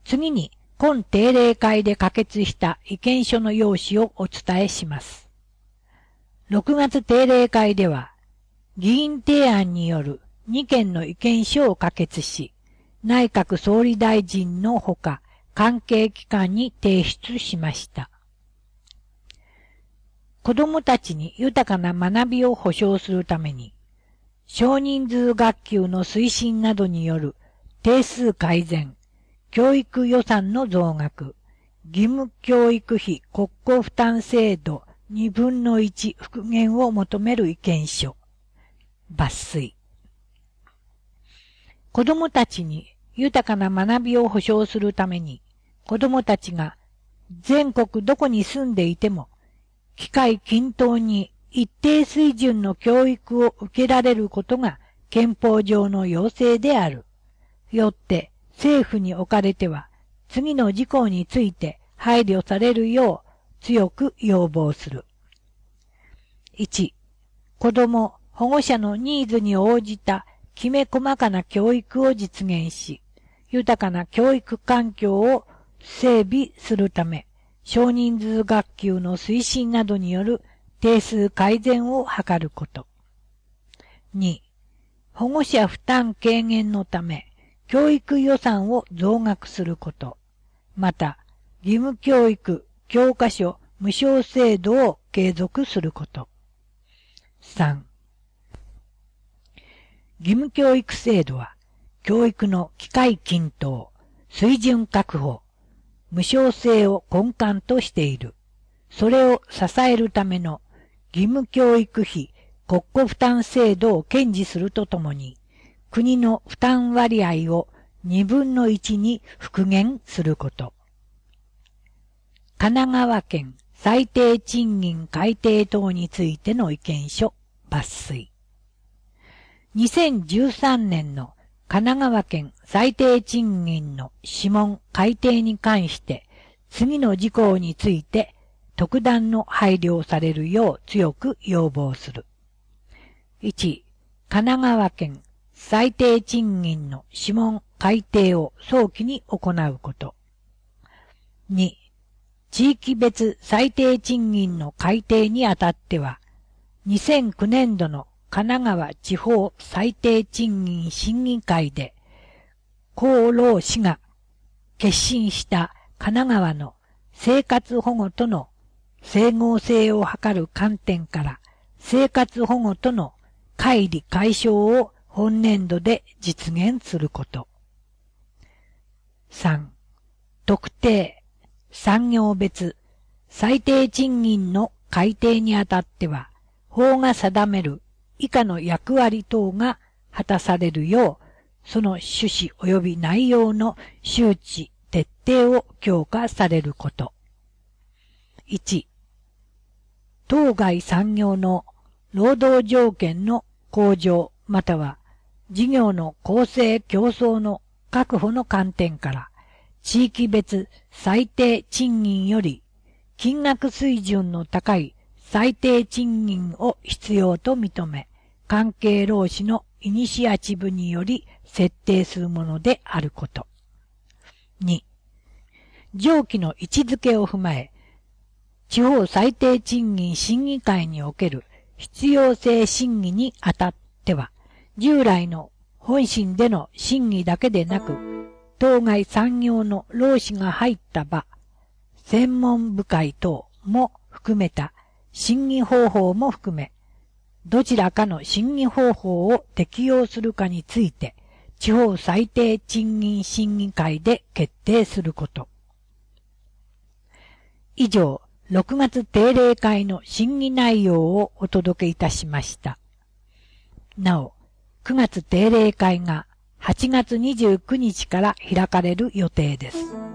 次に、今定例会で可決した意見書の要旨をお伝えします。6月定例会では、議員提案による2件の意見書を可決し、内閣総理大臣のほか、関係機関に提出しました。子どもたちに豊かな学びを保障するために、少人数学級の推進などによる定数改善、教育予算の増額、義務教育費国庫負担制度2分の1復元を求める意見書。抜粋。子どもたちに豊かな学びを保障するために、子どもたちが全国どこに住んでいても、機会均等に一定水準の教育を受けられることが憲法上の要請である。よって政府におかれては次の事項について配慮されるよう強く要望する。1、子ども、保護者のニーズに応じたきめ細かな教育を実現し、豊かな教育環境を整備するため、少人数学級の推進などによる定数改善を図ること。2、保護者負担軽減のため、教育予算を増額すること。また、義務教育、教科書、無償制度を継続すること。3、義務教育制度は、教育の機会均等、水準確保、無償性を根幹としている。それを支えるための義務教育費国庫負担制度を堅持するとともに、国の負担割合を2分の1に復元すること。神奈川県最低賃金改定等についての意見書抜粋。2013年の神奈川県最低賃金の諮問改定に関して次の事項について特段の配慮をされるよう強く要望する。1、神奈川県最低賃金の諮問改定を早期に行うこと。2、地域別最低賃金の改定にあたっては、2009年度の神奈川地方最低賃金審議会で、厚労省が決心した神奈川の生活保護との整合性を図る観点から生活保護との乖離解消を本年度で実現すること。3. 特定、産業別、最低賃金の改定にあたっては、法が定める以下の役割等が果たされるよう、その趣旨及び内容の周知、徹底を強化されること。1. 当該産業の労働条件の向上または事業の公正競争の確保の観点から地域別最低賃金より金額水準の高い最低賃金を必要と認め、関係労使のイニシアチブにより設定するものであること。2. 上記の位置づけを踏まえ、地方最低賃金審議会における必要性審議にあたっては、従来の本審での審議だけでなく、当該産業の労使が入った場、専門部会等も含めた審議方法も含め、どちらかの審議方法を適用するかについて、地方最低賃金審議会で決定すること。以上、6月定例会の審議内容をお届けいたしました。なお、9月定例会が8月29日から開かれる予定です。